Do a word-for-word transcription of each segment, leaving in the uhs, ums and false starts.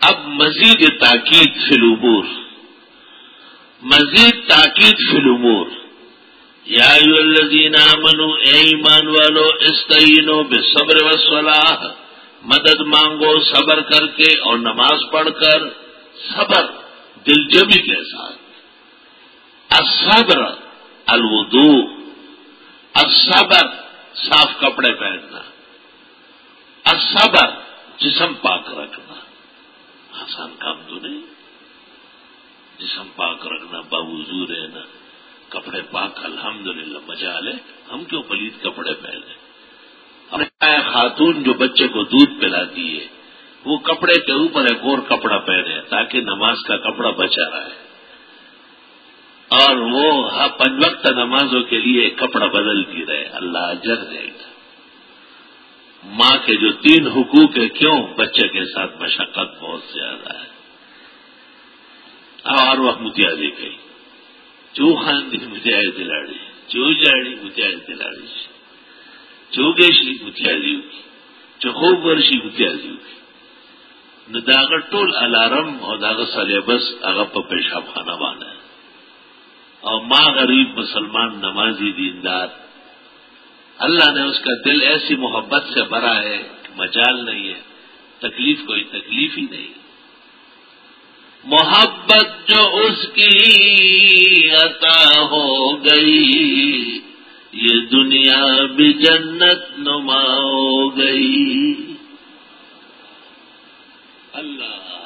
اب مزید تاکید فی الامور، مزید تاکید فی الامور، یا ایھا الذین آمنوا، اے ایمان والو، استعینوا بالصبر والصلاۃ، مدد مانگو صبر کر کے اور نماز پڑھ کر، صبر دلجمی کے ساتھ، الصبر الوضوء، الصبر صاف کپڑے پہننا، الصبر جسم پاک رکھنا، آسان کام تو نہیں، جسم پاک رکھنا، باوضو رہنا، کپڑے پاک، الحمدللہ مجال ہے، ہم کیوں پلید کپڑے پہنے؟ خاتون جو بچے کو دودھ پلاتی ہے وہ کپڑے کے اوپر ایک اور کپڑا پہنے تاکہ نماز کا کپڑا بچا رہے، اور وہ پنج وقت نمازوں کے لیے کپڑا بدلتی رہے، اللہ اجر دے گا۔ ماں کے جو تین حقوق ہے، کیوں؟ بچے کے ساتھ مشقت بہت زیادہ ہے۔ اور وہ متیازی گئی، چو خاندی متیاز دلاڑی، چو جاڑی متیاز دلاڑی، چو گیشی متیازی ہوگی، چو خوب ورشی متیازی ہوگی، نو داغ ٹول الارم اور داغ سلیبس اگر پا پیشاب خانہ بانا ہے، اور ماں غریب مسلمان نمازی دیندار، اللہ نے اس کا دل ایسی محبت سے بھرا ہے کہ مجال نہیں ہے، تکلیف کوئی تکلیف ہی نہیں، محبت جو اس کی عطا ہو گئی، یہ دنیا بھی جنت نما ہو گئی۔ اللہ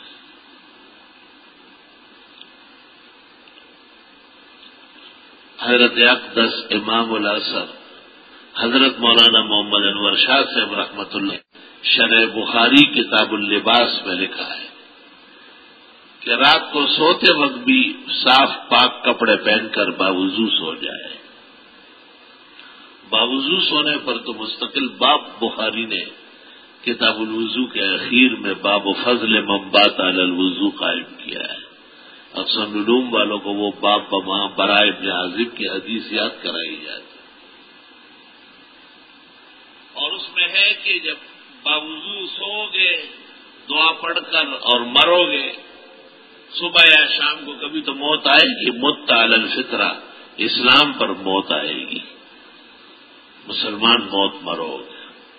حضرت اقدس امام الازہر حضرت مولانا محمد انور شاہ صاحب رحمۃ اللہ شرح بخاری کتاب اللباس میں لکھا ہے کہ رات کو سوتے وقت بھی صاف پاک کپڑے پہن کر باوضو سو جائے۔ باوضو سونے پر تو مستقل باب بخاری نے کتاب الوضو کے اخیر میں باب فضل من بات علی الوضو قائم کیا ہے۔ اکثر علوم والوں کو وہ باب وہاں برائے ابن عازب کی حدیث یاد کرائی جاتی، اور اس میں ہے کہ جب باوضو سو گے دعا پڑھ کر اور مرو گے، صبح یا شام کو کبھی تو موت آئے گی، مت علی الفطرہ، اسلام پر موت آئے گی، مسلمان موت مرو گے۔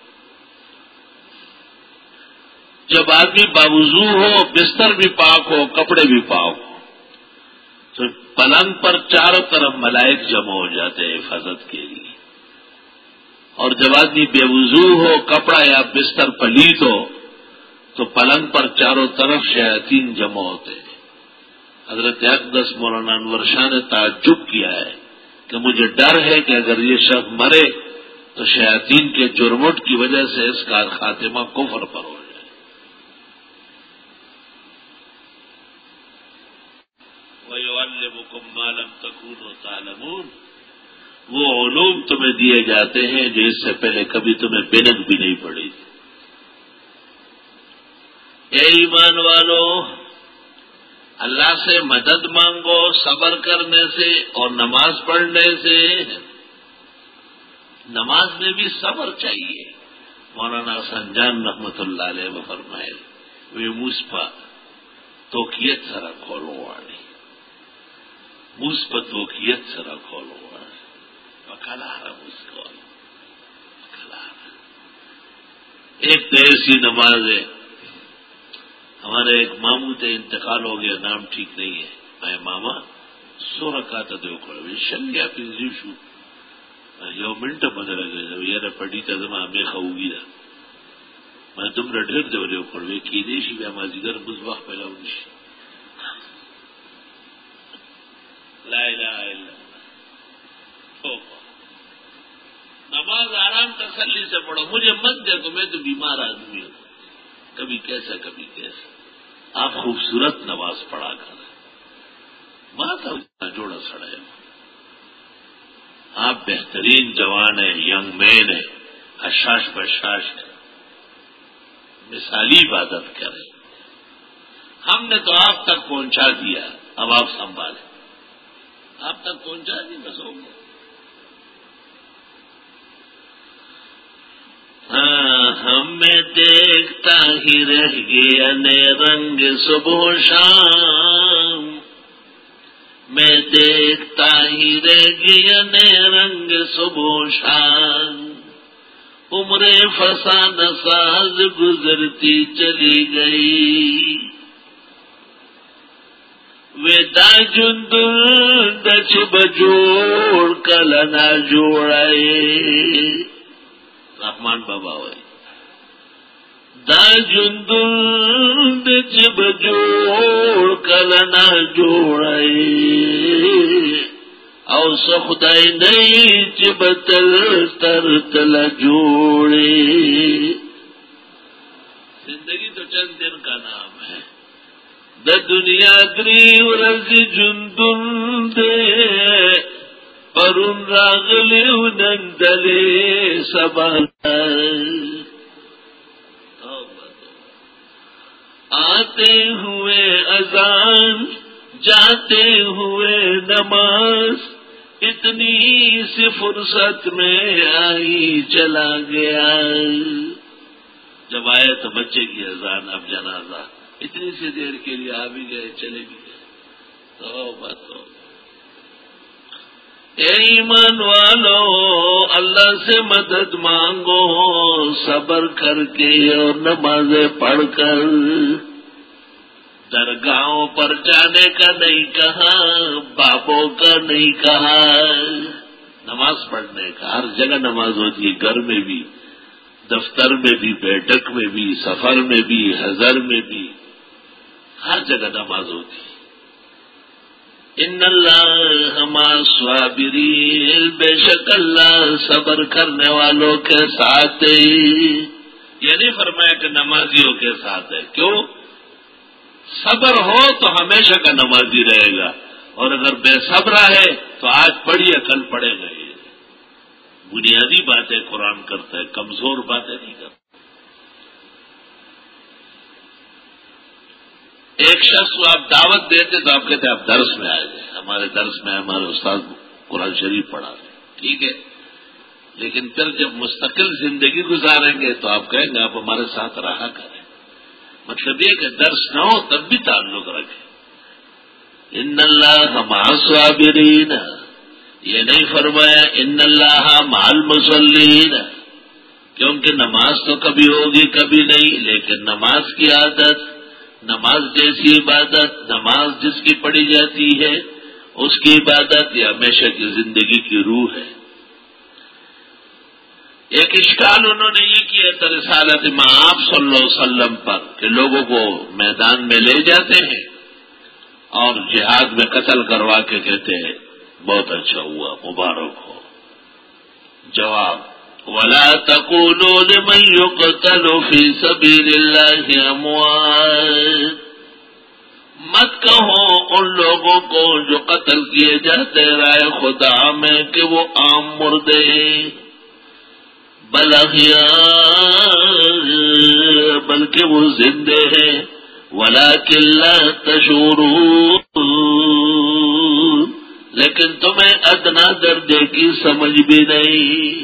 جب آدمی باوضو ہو، بستر بھی پاک ہو، کپڑے بھی پاک ہو، تو پلنگ پر چاروں طرف ملائک جمع ہو جاتے ہیں حفاظت کے لیے، اور جب آدمی بے وضو ہو، کپڑا یا بستر پلید ہو، تو پلنگ پر چاروں طرف شیاطین جمع ہوتے ہیں۔ حضرت اقدس مولانا انور شاہ نے تعجب کیا ہے کہ مجھے ڈر ہے کہ اگر یہ شخص مرے تو شیاطین کے جرمٹ کی وجہ سے اس کا خاتمہ کفر پر ہو جائے۔ وَيُعَلِّمُكُم مَّا لَمْ تَكُونُوا تَعْلَمُونَ، وہ علوم تمہیں دیے جاتے ہیں جو اس سے پہلے کبھی تمہیں بینک بھی نہیں پڑی۔ اے ایمان والو، اللہ سے مدد مانگو صبر کرنے سے اور نماز پڑھنے سے۔ نماز میں بھی صبر چاہیے۔ مولانا حسن جان رحمت اللہ علیہ وہ فرمائے، وہ موسپا توقیت سرا کھولو واڑی، موسپا توقیت سرا کھولو واڑی، وکلا رہا اس کو وکلا رہا۔ ایک تو ایسی نماز ہے، ہمارے ایک ماموں تے انتقال ہو گیا، نام ٹھیک نہیں ہے، میں ماما سو رکعت دیو کھڑے شن گیا پنځه شو یو منټه بدل غږی یاره پټی ته زما مې خوږی ده ما دومره ډېر دیو دیو کړو کې دې شي بیا مازیګر بز وخت پیلاو نشي۔ لا الہ الا اللہ، نماز آرام تسلی سے پڑھو، مجھے مت دیکھو میں تو بیمار آدمی ہوں، کبھی کیسا کبھی کیسا۔ آپ خوبصورت نماز پڑھا کر ماں جوڑا سڑے، آپ بہترین جوان ہیں، ینگ مین ہیں، حشاش بشاش ہیں، مثالی عبادت کریں۔ ہم نے تو آپ تک پہنچا دیا، اب آپ سنبھالیں، آپ تک پہنچا نہیں بس ہو گیا۔ ہاں ہمیں دیکھتا ہی رہ گیا نے رنگ صبح و شام، میں دیکھتا ہی رہ گیا نے رنگ صبح و شام، عمر فسانہ ساز گزرتی چلی گئی، ویدا جندل دچ بجوڑ کلنا جوڑائے، رحمان بابا ہوئے دا جندل دچ بجوڑ کلنا جوڑائے، او سخدائی نئی چبتل تر تل جوڑے۔ زندگی تو چند دن کا نام ہے، دا دنیا دری ورز جندن دے، پرون راغلیو نندلے سبال، آتے ہوئے اذان جاتے ہوئے نماز، اتنی سی فرصت میں آئی چلا گیا، جب آئے تو بچے کی اذان اب جنازہ، اتنی سی دیر کے لیے آ بھی گئے چلے بھی گئے۔ توبہ توبہ۔ اے ایمان والو، اللہ سے مدد مانگو صبر کر کے اور نمازیں پڑھ کر، درگاہوں پر جانے کا نہیں کہا، بابوں کا نہیں کہا، نماز پڑھنے کا۔ ہر جگہ نماز ہوتی ہے، گھر میں بھی، دفتر میں بھی، بیٹھک میں بھی، سفر میں بھی، حضر میں بھی، ہر جگہ نماز ہوتی ہے۔ ان اللہ مع الصابرین، بے شک اللہ صبر کرنے والوں کے ساتھ ہے۔ یہ نہیں فرمایا کہ نمازیوں کے ساتھ ہے، کیوں؟ صبر ہو تو ہمیشہ کا نمازی رہے گا، اور اگر بے صبرہ ہے تو آج پڑھیے کل پڑھے گا۔ یہ بنیادی باتیں قرآن کرتا ہے، کمزور باتیں نہیں کرتا۔ ایک شخص کو آپ دعوت دیتے تو آپ کہتے ہیں آپ درس میں آ جائیں، ہمارے درس میں ہمارے استاد قرآن شریف پڑھا رہے ہیں، ٹھیک ہے، لیکن پھر جب مستقل زندگی گزاریں گے تو آپ کہیں گے آپ ہمارے ساتھ رہا کریں۔ مطلب یہ کہ درس نہ ہو تب بھی تعلق رکھے۔ ان اللہ مع الصابرین، یہ نہیں فرمایا ان اللہ مع المصلین، کیونکہ نماز تو کبھی ہوگی کبھی نہیں، لیکن نماز کی عادت، نماز جیسی عبادت، نماز جس کی پڑھی جاتی ہے اس کی عبادت یہ ہمیشہ کی زندگی کی روح ہے۔ ایک اشکال انہوں نے یہ کیا تھا رسالت مآب صلی اللہ علیہ وسلم پر کہ لوگوں کو میدان میں لے جاتے ہیں اور جہاد میں قتل کروا کے کہتے ہیں بہت اچھا ہوا، مبارک ہو۔ جواب: وَلَا تَقُولُوا لِمَن يُقْتَلُ فِي سَبِيلِ اللَّهِ أَمْوَاتٌ، مت کہو ان لوگوں کو جو قتل کیے جاتے رائے خدا میں کہ وہ عام مردے ہیں، بل احیاء، بلکہ وہ زندے ہیں، ولکن لا تشعرون، لیکن تمہیں ادنا درجے کی سمجھ بھی نہیں۔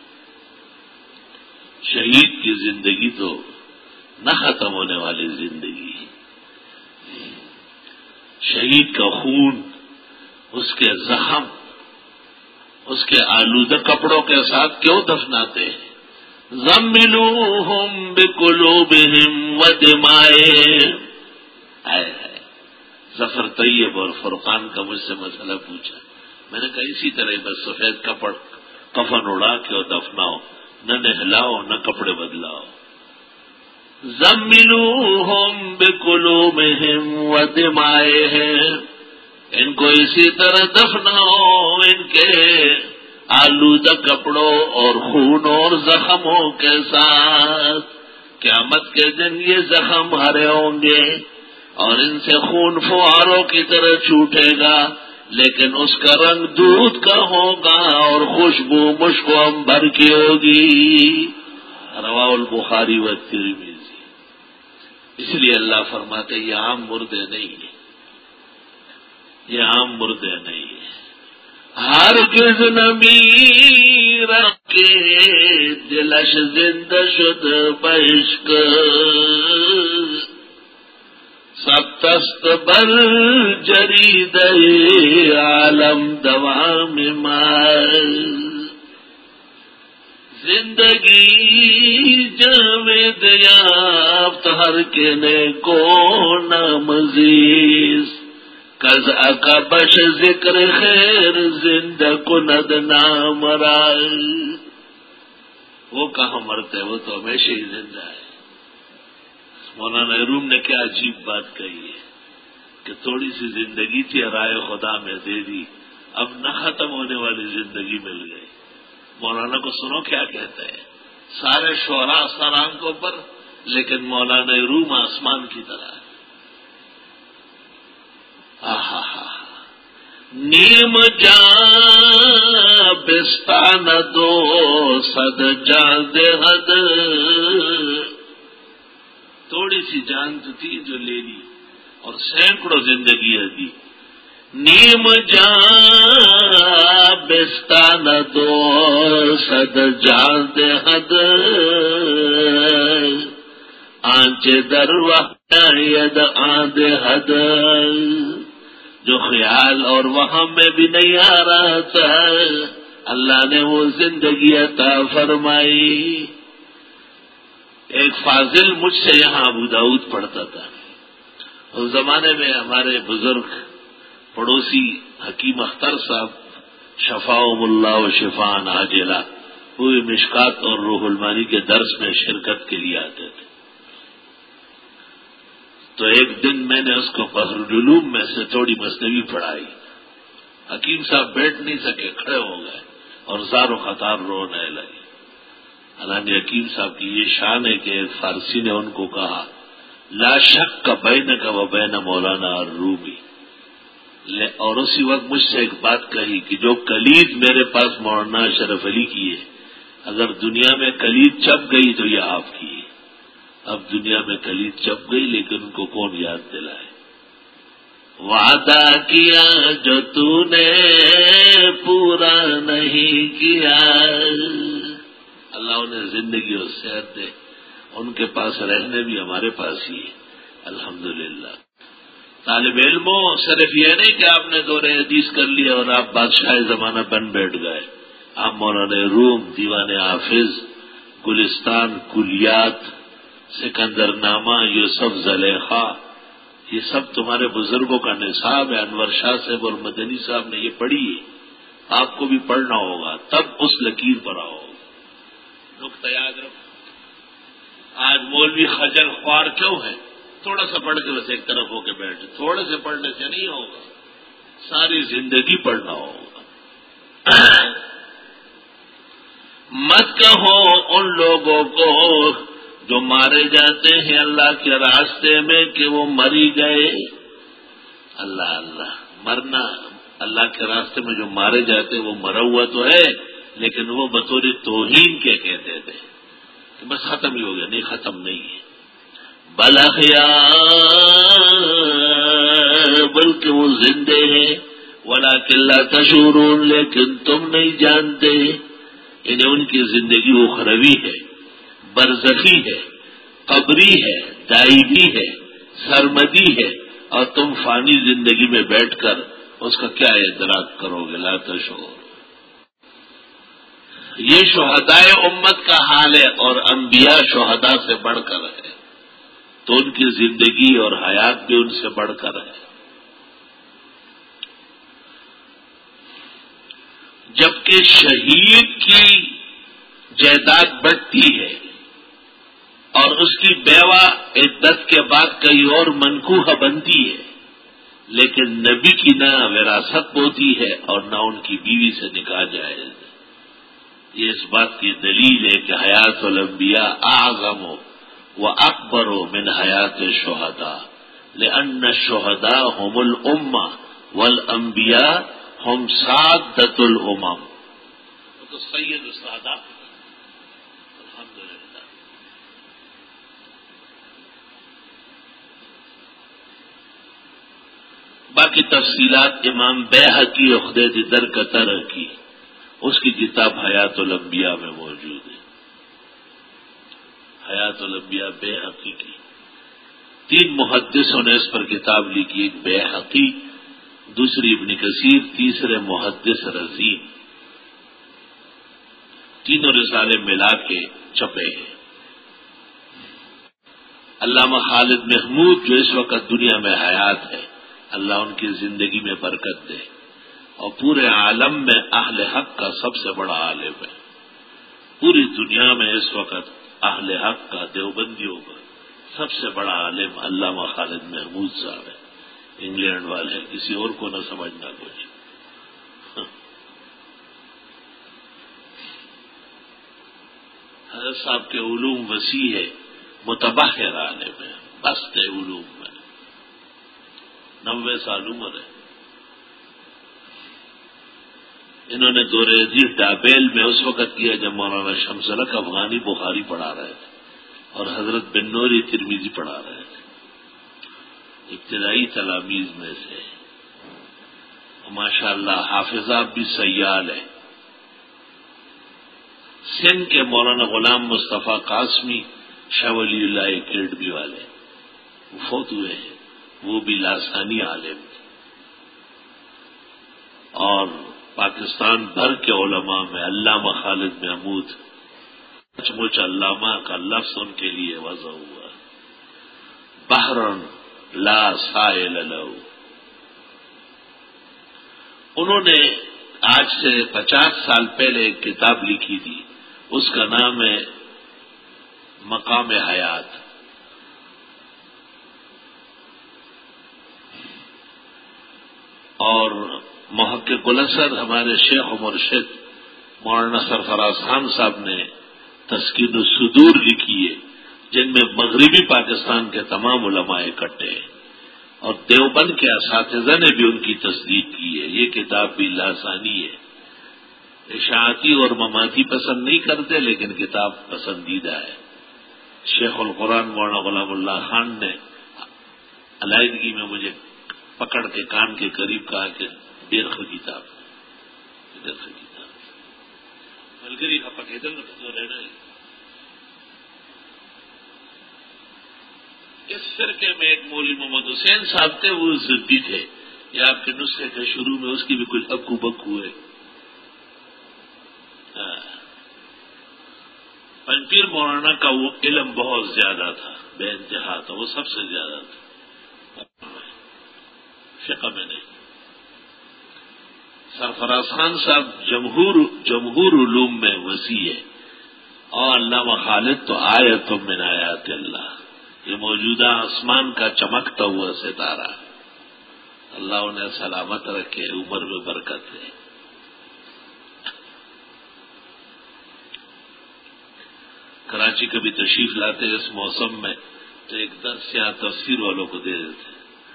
شہید کی زندگی تو نہ ختم ہونے والی زندگی، شہید کا خون، اس کے زخم، اس کے آلودہ کپڑوں کے ساتھ کیوں دفناتے ہیں؟ زملوہم بقلوبہم ودمائہم۔ آئے ہے ظفر طیب اور فرقان کا مجھ سے مسئلہ پوچھا، میں نے کہا اسی طرح بس سفید کپڑ کفن اڑا کے اور دفناؤ، نہ نہلاؤ نہ کپڑے بدلاؤ۔ زملوہم بقلوبہم ودمائہم، ان کو اسی طرح دفناؤ ان کے آلودہ کپڑوں اور خون اور زخموں کے ساتھ۔ قیامت کے دن یہ زخم ہرے ہوں گے اور ان سے خون فواروں کی طرح چھوٹے گا، لیکن اس کا رنگ دودھ کا ہوگا اور خوشبو مشک و عنبر کی ہوگی۔ رواہ البخاری و ترمذی۔ اس لیے اللہ فرماتے یہ عام مردے نہیں ہیں، یہ عام مردے نہیں ہیں، ہرگز نہ میرا که دلش زنده شد بشک سبتست بر جریده عالم دوام مال زندگی جاوید یافت ہر کے نے کو نامزیز کز اکبش ذکر خیر زندہ کند نام رائے. وہ کہاں مرتے، وہ تو ہمیشہ ہی زندہ ہے. مولانا روم نے کیا عجیب بات کہی ہے کہ تھوڑی سی زندگی تھی رائے خدا میں دے دی، اب نہ ختم ہونے والی زندگی مل گئی. مولانا کو سنو کیا کہتے ہیں، سارے شعراء آسمان کو پر لیکن مولانا روم آسمان کی طرح. آہا ہا نیم جان بستان دو صد جان دے حد. تھوڑی سی جان تو تھی جو لے لی اور سینکڑوں زندگیاں دی. نیم جان بستان دو صد جان دے حد آنچے در وقت ید آن دے حد. جو خیال اور وہاں میں بھی نہیں آ رہا تھا اللہ نے وہ زندگی عطا فرمائی. ایک فاضل مجھ سے یہاں ابو داؤد پڑھتا تھا. اس زمانے میں ہمارے بزرگ پڑوسی حکیم اختر صاحب شفاؤم اللہ و شفاء عاجلہ ہوئے مشکات اور روح المانی کے درس میں شرکت کے لیے آتے تھے. تو ایک دن میں نے اس کو بحر العلوم میں سے تھوڑی مثنوی پڑھائی. حکیم صاحب بیٹھ نہیں سکے، کھڑے ہو گئے اور زار و خطار رونے لگے. حالانکہ حکیم صاحب کی یہ شان ہے کہ ایک فارسی نے ان کو کہا لا شک کا بین کا و بین مولانا اور رومی. اور اسی وقت مجھ سے ایک بات کہی کہ جو کلید میرے پاس مولانا اشرف علی کی ہے، اگر دنیا میں کلید چپ گئی تو یہ آپ کی ہے. اب دنیا میں کلید چپ گئی لیکن ان کو کون یاد دلائے. وعدہ کیا جو تو نے پورا نہیں کیا. اللہ انہیں زندگی اور صحت دے، ان کے پاس رہنے بھی ہمارے پاس ہی ہے الحمدللہ. طالب علموں صرف یہ نہیں کہ آپ نے دور حدیث کر لیا اور آپ بادشاہ زمانہ بن بیٹھ گئے. آپ مولانا روم، دیوان حافظ، گلستان، کلیات، سکندر نامہ، یوسف زلیخا، یہ سب تمہارے بزرگوں کا نصاب ہے. انور شاہ صاحب اور مدنی صاحب نے یہ پڑھی ہے، آپ کو بھی پڑھنا ہوگا تب اس لکیر پر آؤ. نقطہ یاد رکھو. آج مولوی خجل خوار کیوں ہے؟ تھوڑا سا پڑھ کے بس ایک طرف ہو کے بیٹھ. تھوڑے سے پڑھنے سے نہیں ہوگا، ساری زندگی پڑھنا ہوگا. مت کہو ان لوگوں کو جو مارے جاتے ہیں اللہ کے راستے میں کہ وہ مری گئے. اللہ اللہ مرنا اللہ کے راستے میں جو مارے جاتے وہ مرا ہوا تو ہے، لیکن وہ بطور توہین کے کہتے تھے کہ بس ختم ہی ہو گیا. نہیں، ختم نہیں ہے. بل احیاء بلکہ وہ زندے ہیں، ولکن لا تشعرون لیکن تم نہیں جانتے. انہیں ان کی زندگی اخروی ہے، برزخی ہے، قبری ہے، دائمی ہے، سرمدی ہے، اور تم فانی زندگی میں بیٹھ کر اس کا کیا ادراک کرو گے. لا تشعرون. یہ شہدائے امت کا حال ہے اور انبیاء شہداء سے بڑھ کر ہے، تو ان کی زندگی اور حیات بھی ان سے بڑھ کر ہے. جبکہ شہید کی جائیداد بڑھتی ہے اور اس کی بیوہ عدت کے بعد کئی اور منکوہ بنتی ہے، لیکن نبی کی نہ وراثت ہوتی ہے اور نہ ان کی بیوی سے نکاح جائز. یہ اس بات کی دلیل ہے کہ حیات الانبیاء اعظم و اکبر من حیات الشہداء، لأن الشہداء هم الامہ والانبیاء هم سادۃ الامم. تو سید السادات الحمدللہ. باقی تفصیلات امام بیہقی عقدہ در قطر کی اس کی کتاب حیات الانبیاء میں موجود ہے. حیات الانبیاء بیہقی کی. تین محدثوں نے اس پر کتاب لکھی، ایک بیہقی، دوسری ابن کثیر، تیسرے محدث رزین. تینوں رسالے ملا کے چھپے ہیں. علامہ خالد محمود جو اس وقت دنیا میں حیات ہے، اللہ ان کی زندگی میں برکت دے، اور پورے عالم میں اہل حق کا سب سے بڑا عالم ہے. پوری دنیا میں اس وقت اہل حق کا، دیوبندیوں کا سب سے بڑا عالم علامہ خالد محمود صاحب ہے. انگلینڈ والے، کسی اور کو نہ سمجھنا کچھ. حضرت صاحب کے علوم وسیع ہے، متبحر عالم ہے، بست ہے علوم میں. نوے سال عمر ہے. انہوں نے دوریزی ڈابیل میں اس وقت کیا جب مولانا شمس الحق افغانی بخاری پڑھا رہے تھے اور حضرت بن نوری ترمذی پڑھا رہے تھے. ابتدائی تلاميذ میں سے. ماشاء اللہ حافظہ بھی سیال ہے. سندھ کے مولانا غلام مصطفیٰ قاسمی شاہ ولی اللہ اکیڈمی والے وہ فوت ہوئے ہیں، وہ بھی لاسانی عالم تھے. اور پاکستان بھر کے علماء میں علامہ خالد محمود سچ مچ علامہ کا لفظ ان کے لیے وضع ہوا. بحرن لا ساحل لہ. انہوں نے آج سے پچاس سال پہلے ایک کتاب لکھی تھی، اس کا نام ہے مقام حیات. اور محقق الاثر ہمارے شیخ و مرشد مولانا سرفراز خان صاحب نے تسکین الصدور لکھی ہے، جن میں مغربی پاکستان کے تمام علماء اکٹھے ہیں، اور دیوبند کے اساتذہ نے بھی ان کی تصدیق کی ہے. یہ کتاب بھی لاسانی ہے. اشاعتی اور مماتی پسند نہیں کرتے، لیکن کتاب پسندیدہ ہے. شیخ القرآن مولانا غلام اللہ خان نے علیحدگی میں مجھے پکڑ کے کان کے قریب کہا کہ دیرخ کتاب دیرخ کتاب ملگری کا پکیدل رہنا ہے. اس فرقے میں ایک مولوی محمد حسین صاحب تھے، وہ ضدی تھے. یہ آپ کے نسخے کے شروع میں اس کی بھی کچھ اکو بکو ہے. پنپیر مولانا کا وہ علم بہت زیادہ تھا، بے انتہا تھا، وہ سب سے زیادہ تھا. فقہ میں نہیں. سرفراز خان صاحب جمہور جمہور علوم میں وسیع ہے، اور علامہ خالد تو آیت من آیات اللہ، یہ موجودہ آسمان کا چمکتا ہوا ستارہ. اللہ انہیں سلامت رکھے، عمر میں برکت ہے. کراچی کبھی تشریف لاتے اس موسم میں تو ایک درس یہاں تفسیر والوں کو دے دیتے،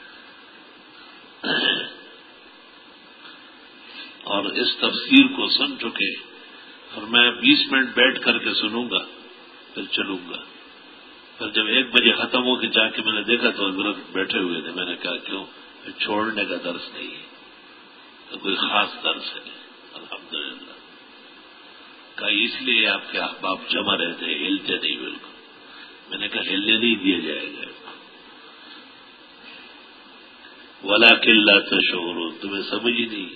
اور اس تفسیر کو سن چکے، اور میں بیس منٹ بیٹھ کر کے سنوں گا پھر چلوں گا. پھر جب ایک بجے ختم ہو کے جا کے میں نے دیکھا تو حضرت بیٹھے ہوئے تھے. میں نے کہا کیوں؟ چھوڑنے کا درس نہیں ہے، تو کوئی خاص درس ہے. الحمدللہ. کہا اس لیے آپ کے احباب جمع رہتے ہیں، ہلتے نہیں بالکل. میں نے کہا ہلنے نہیں دیا جائے گا. ولیکن لا تشعرون، تمہیں سمجھ ہی نہیں.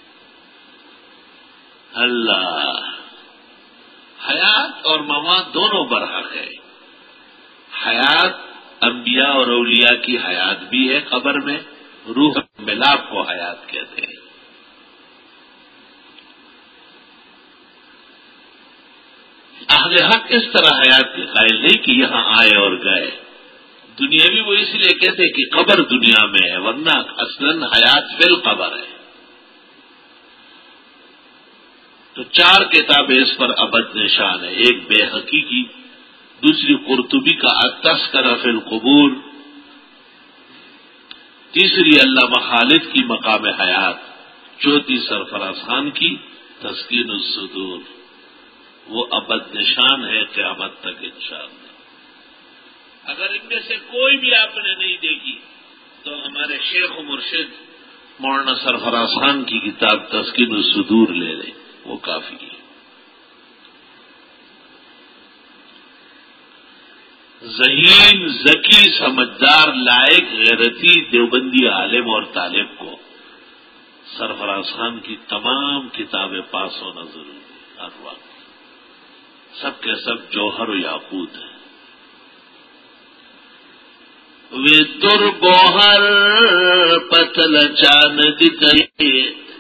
اللہ حیات اور ممات دونوں برحق ہے. حیات انبیاء اور اولیاء کی حیات بھی ہے قبر میں، روح ملاپ کو حیات کہتے ہیں. اہل حق اس طرح حیات کے قائل نہیں کہ یہاں آئے اور گئے. دنیاوی وہ اس لیے کہتے کہ قبر دنیا میں ہے، ورنہ اصلاً حیات فی القبر ہے. تو چار کتابیں اس پر ابد نشان ہے. ایک بے حقیقی، دوسری قرطبی کا التذکرہ فی القبور، تیسری علامہ خالد کی مقام حیات، چوتھی سرفراز خان کی تسکین الصدور. وہ ابد نشان ہے قیامت تک انشاءاللہ. اگر ان میں سے کوئی بھی آپ نے نہیں دیکھی تو ہمارے شیخ و مرشد مولانا سرفراز خان کی کتاب تسکین الصدور لے لیں. وہ کافی ہے. ذہین، ذکی، سمجھدار، لائق، غیرتی دیوبندی عالم اور طالب کو سرفراز خان کی تمام کتابیں پاس ہونا ضروری ہے. ہر وقت سب کے سب جوہر و یاقوت ہیں. وی در گوہر پتل چاند تلی،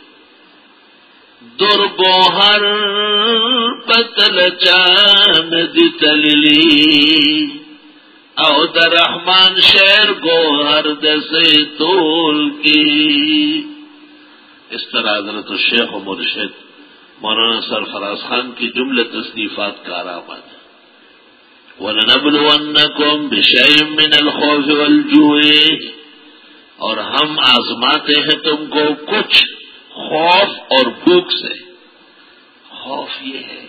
در گوہر پتل چاند تلی، او در رحمان شیر گوہر دسے تول کی. اس طرح حضرت الشیخ و مرشد مولانا سرفراز خان کی جملہ تصنیفات کارآمد ہے. وَلَنَبْلُوَنَّكُمْ بِشَيْءٍ مِّنَ الْخَوْفِ وَالْجُوعِ، اور ہم آزماتے ہیں تم کو کچھ خوف اور بھوک سے. خوف یہ ہے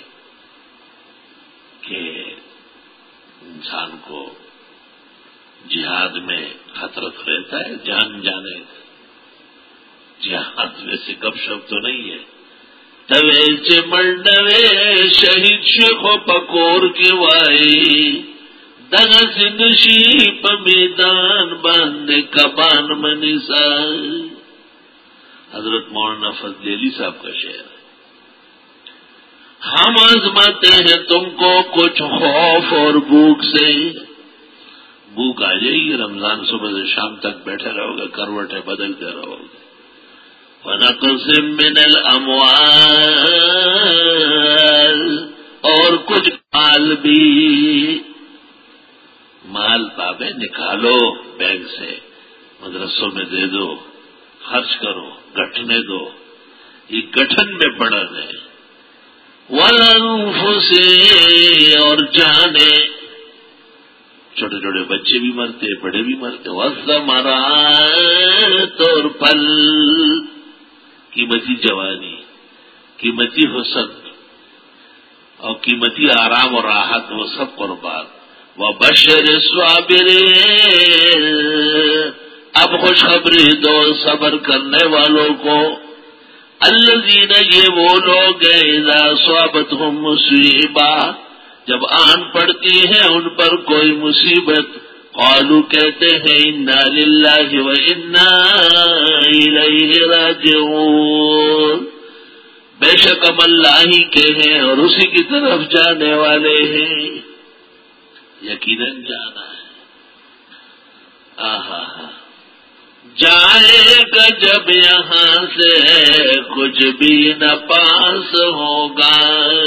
کہ انسان کو جہاد میں خطرہ رہتا ہے، جان جانے کا. جہاد میں سے گپ شپ تو نہیں ہے. توے چمنڈوے شہید شیخو پکور کے وائی، دگ سندشی پمیدان باندھے کبان منسا. حضرت مولانا فضل علی صاحب کا شعر ہے. ہم آزماتے ہیں تم کو کچھ خوف اور بھوک سے. بھوک آ جائے گی، رمضان صبح سے شام تک بیٹھے رہو گے، کروٹیں بدلتے رہو گے. وَنَقْصٍ مِّنَ الْأَمْوَالِ، اور کچھ مال بھی. مال پابے نکالو بینک سے، مدرسوں میں دے دو، خرچ کرو، گٹھنے دو. یہ گٹھن میں پڑا ہے. وَالْأَنفُسِ، اور جانے، چھوٹے چھوٹے بچے بھی مرتے، بڑے بھی مرتے. وَالثَّمَرَاتِ، اور پھل، قیمتی جوانی، قیمتی حسن اور قیمتی آرام اور راحت، وہ سب قربان. وَبَشِّرِ الصَّابِرِينَ، اب خوشخبری دو صبر کرنے والوں کو. الذین، یہ وہ لوگ ہیں، اذا اصابتہم مصیبہ، جب آن پڑتی ہے ان پر کوئی مصیبت، قالوا، کہتے ہیں، انا للہ و انا الیہ راجعون، بے شک ہم اللہ ہی کے ہیں اور اسی کی طرف جانے والے ہیں. یقیناً جانا ہے. آہا ہا. جائے گا جب یہاں سے کچھ بھی نہ پاس ہوگا،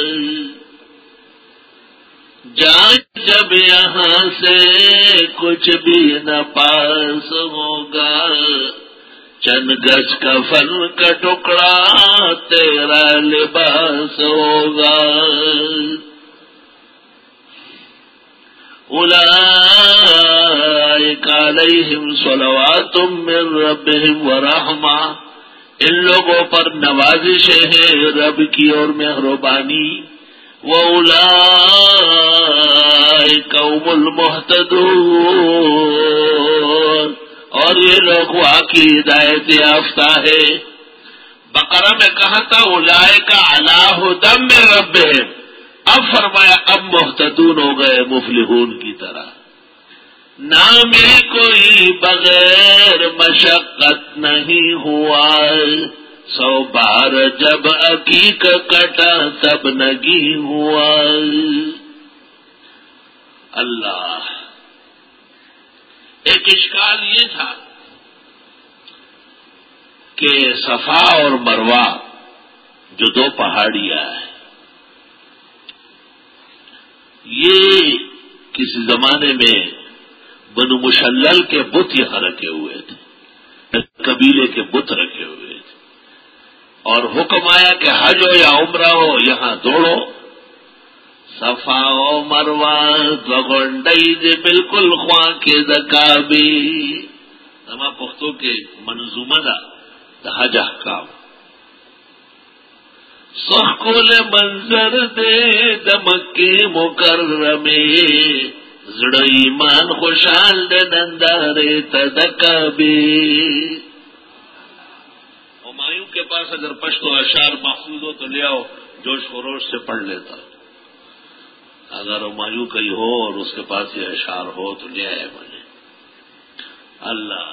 جائے جب یہاں سے کچھ بھی نہ پاس ہوگا، چند گز کفن کا ٹکڑا تیرا لباس ہوگا. اولئک علیہم صلوات من ربہم ورحمہ، ان لوگوں پر نوازشیں ہیں رب کی اور مہربانی. وَأُولَئِكَ هُمُ الْمُهْتَدُونَ، اور یہ لوگ واقعی ہدایت یافتہ ہے. بقرہ میں کہا تھا اولئک علی ھدی من ربہم، اب فرمایا اب مہتدون ہو گئے مفلحون کی طرح. نام ہی کوئی بغیر مشقت نہیں ہوا، سو بار جب عقیق کٹا تب نگی ہوا. اللہ، ایک اشکال یہ تھا کہ صفا اور مروہ جو دو پہاڑیاں ہیں، یہ کسی زمانے میں بنو مشلل کے بت یہاں رکھے ہوئے تھے، قبیلے کے بت رکھے ہوئے تھے، اور حکم آیا کہ حج ہو یا عمرہ ہو یہاں دوڑو. صفا و مروہ دوغنڈئی دے بالکل خواہ کے دکابی، اما پختوں کے منظومہ دا دا حج احکام. سخکول منظر دے دمکی مکرمی، زڑ ایمان خوشحال دے نندارے تدکابی. وہ ہمایوں کے پاس اگر پشتو اشعار محفوظ ہو تو لے آؤ، جوش خروش سے پڑھ لیتا. اگر ہمایوں کہیں ہو اور اس کے پاس یہ اشعار ہو تو لے آئے مجھے. اللہ،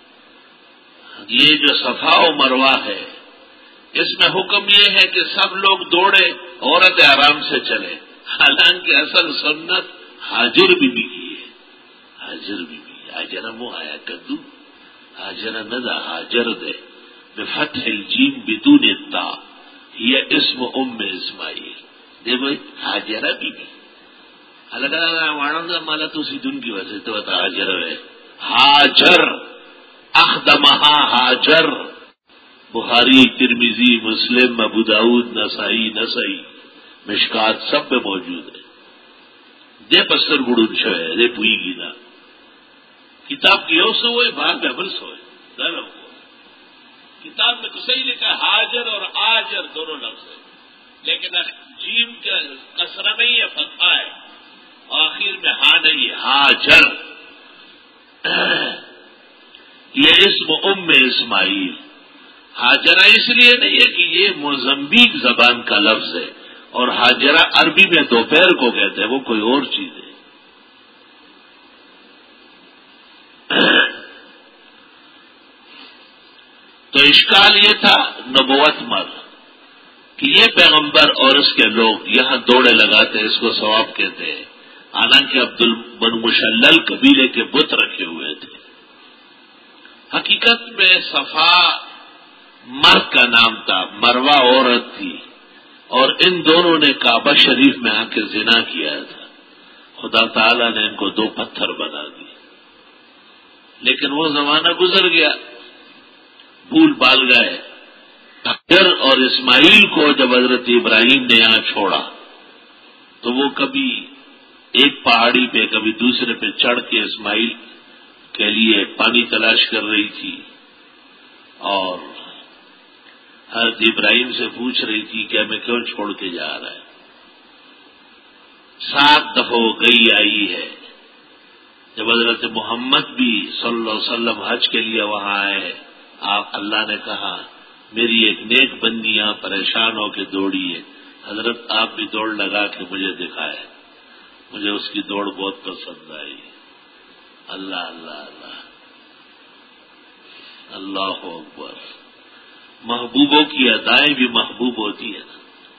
یہ جو صفا و مروہ ہے اس میں حکم یہ ہے کہ سب لوگ دوڑے، عورتیں آرام سے چلے. حالانکہ اصل سنت حاجر بی بی کی ہے. حاجر بی بی، حاجر مو آیا کدو، حاجر ندا حاجر دے بفتح الجیم بدون التاء، یہ اسم ام اسماعیل دے بھائی حاجرہ بی بی. الگ وانند مالا تو سیدھن کی وجہ سے تو بتا حاجر ہے. حاجر اخدمہا حاجر، بخاری، ترمذی، مسلم، ابو داؤد، نسائی نسائی مشکات سب میں موجود ہے. دے پستر گڑن چھوئے دے پوئی گینا کتاب کی ہو سو ہوئے باہر میں عمل سوئے دلو کو. کتاب میں تو صحیح لکھا حاجر اور آجر دونوں لفظ ہیں، لیکن جیم کا کسرہ نہیں ہے، فتحہ ہے، اور آخر میں ہاں نہیں ہے، حاجر. یہ اسم ام اسماعیل. حاجرہ اس لیے نہیں ہے کہ یہ موزمبیق زبان کا لفظ ہے، اور حاجرہ عربی میں دوپہر کو کہتے ہیں، وہ کوئی اور چیز ہے. تو اشکال یہ تھا نبوت مر کہ یہ پیغمبر اور اس کے لوگ یہاں دوڑے لگاتے، اس کو ثواب کہتے ہیں. حالانکہ عبد بن مشلل قبیلے کے بت رکھے ہوئے تھے. حقیقت میں صفا مرد کا نام تھا، مروہ عورت تھی، اور ان دونوں نے کعبہ شریف میں آ کے زنا کیا تھا. خدا تعالیٰ نے ان کو دو پتھر بنا دیے. لیکن وہ زمانہ گزر گیا، بھول بال گئے. حجر اور اسماعیل کو جب حضرت ابراہیم نے یہاں چھوڑا تو وہ کبھی ایک پہاڑی پہ کبھی دوسرے پہ چڑھ کے اسماعیل کے لیے پانی تلاش کر رہی تھی، اور حضرت ابراہیم سے پوچھ رہی تھی کہ ہمیں کیوں چھوڑ کے جا رہا ہے. سات دفعہ گئی آئی ہے. جب حضرت محمد بھی صلی اللہ علیہ وسلم حج کے لیے وہاں آئے، آپ اللہ نے کہا میری ایک نیک بندی یہاں پریشان ہو کے دوڑی ہے، حضرت آپ بھی دوڑ لگا کے مجھے دکھائے. مجھے اس کی دوڑ بہت پسند آئی. اللہ اللہ اللہ اللہ اکبر. محبوبوں کی ادائیں بھی محبوب ہوتی ہیں نا.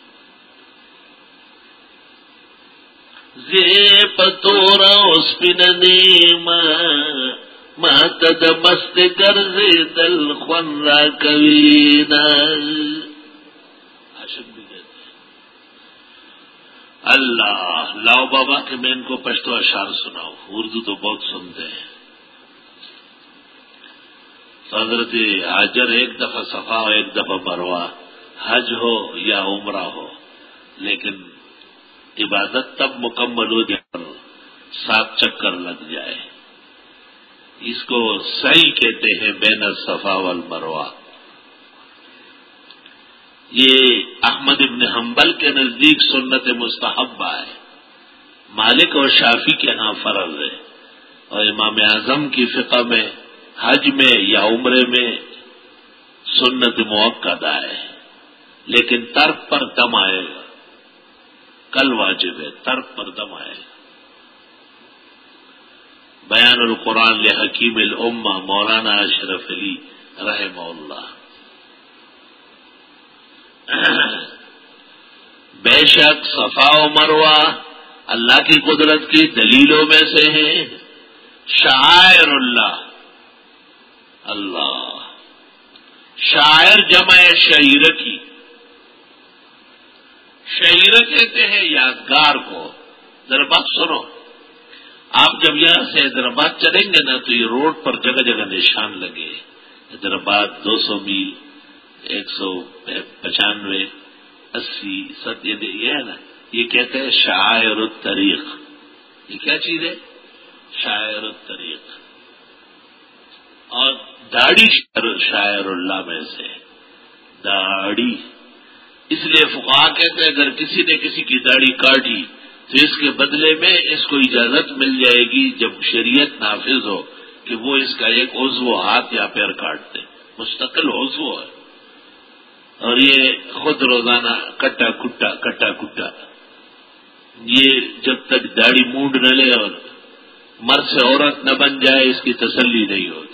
زیب تورا اس پن نیما ماتد مست گرز دل خون را کوینا. عاشق بھی کہتے ہیں. اللہ لاؤ بابا کہ میں ان کو پشتو اشعار سناؤں، اردو تو بہت سنتے ہیں. حضرت حاجر ایک دفعہ صفا ہو ایک دفعہ مروہ، حج ہو یا عمرہ ہو، لیکن عبادت تب مکمل ہو جب سات چکر لگ جائے. اس کو صحیح کہتے ہیں بین الصفا والمروہ. یہ احمد ابن حنبل کے نزدیک سنت مستحبہ ہے، مالک اور شافی کے ہاں فرض ہے، اور امام اعظم کی فقہ میں حج میں یا عمرے میں سنت مؤکدہ ہے. لیکن ترک پر دم آئے گا، کل واجب ہے، ترک پر دم آئے گا. بیان القرآن لحکیم الامہ مولانا اشرف علی رحمہ اللہ. بے شک صفا و مروہ اللہ کی قدرت کی دلیلوں میں سے ہیں. شعائر اللہ، اللہ شاعر جمع شعیر کی. شعیر کہتے ہیں یادگار کو. ذرا بات سنو، آپ جب یہاں سے حیدرآباد چلیں گے نا تو یہ روڈ پر جگہ جگہ نشان لگے. حیدرآباد دو سو میل، ایک سو پچانوے، اسی، ست، یہ ہے نا، یہ کہتے ہیں شاعر الطریق. یہ کیا چیز ہے؟ شاعر الطریق. اور داڑھی شاعر اللہ میں سے داڑھی. اس لیے فقہا کہتے ہیں اگر کسی نے کسی کی داڑھی کاٹی تو اس کے بدلے میں اس کو اجازت مل جائے گی جب شریعت نافذ ہو کہ وہ اس کا ایک عضو ہاتھ یا پیر کاٹ دے. مستقل عضو ہے. اور یہ خود روزانہ کٹا کٹا کٹا کٹا، یہ جب تک داڑھی مونڈ نہ لے اور مرد سے عورت نہ بن جائے اس کی تسلی نہیں ہوتی۔